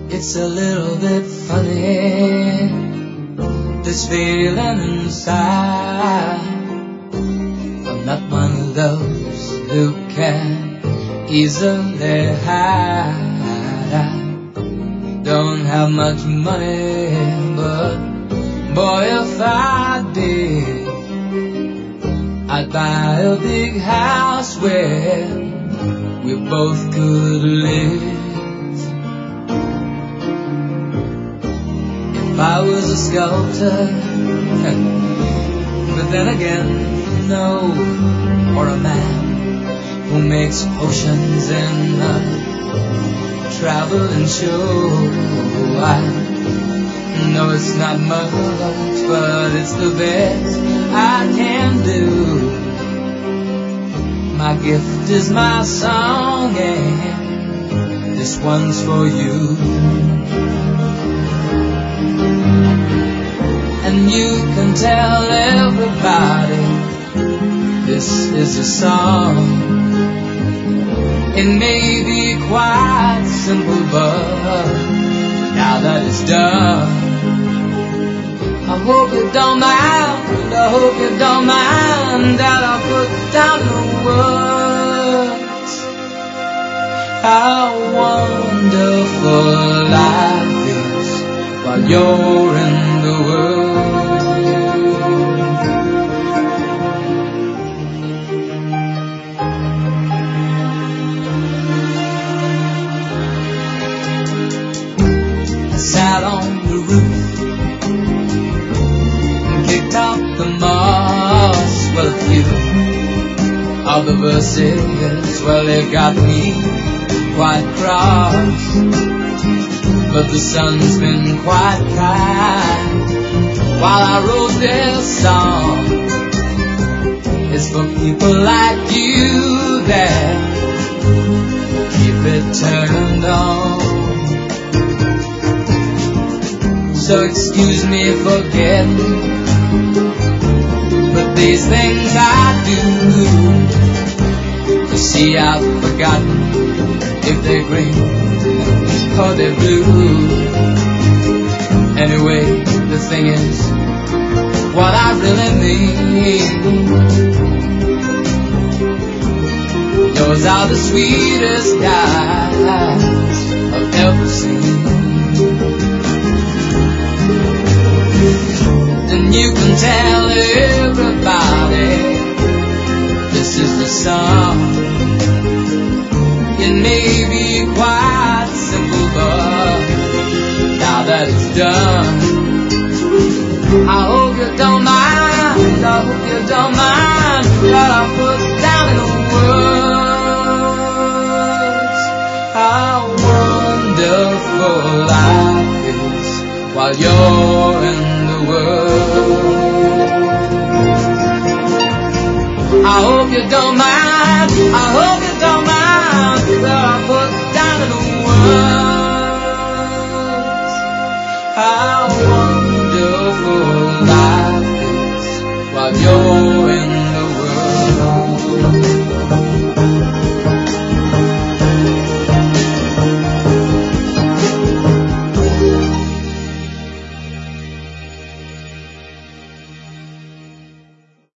It's a little bit funny, this feeling inside. I'm not one of those who can easily hide. I don't have much money, but boy, if I did, I'd buy a big house where we both could live. If I was a sculptor, but then again, no, or a man who makes potions in a traveling show. I know it's not much, but it's the best I can do. My gift is my song, and this one's for you. And you can tell everybody this is a song. It may be quite simple, but now that it's done, I hope you don't mind, I hope you don't mind that I put down the words. How wonderful life is while you're in the world. I sat on the roof and kicked out the moss. Well, a few of the verses, well, they got me quite cross. But the sun's been quite kind while I wrote this song. It's for people like you that keep it turned on. So excuse me for getting, but these things I do. You see, I've forgotten if they're green or they're blue. Anyway, the thing is, what I really mean, yours are the sweetest eyes I've ever seen. And you can tell everybody this is the song. It may be quite simple, but now that it's done, I hope you don't mind, I hope you don't mind what I put down in words. How wonderful life is while you're in the world. I hope you don't mind, I hope you don't mind that I put down in words. How wonderful life is while you're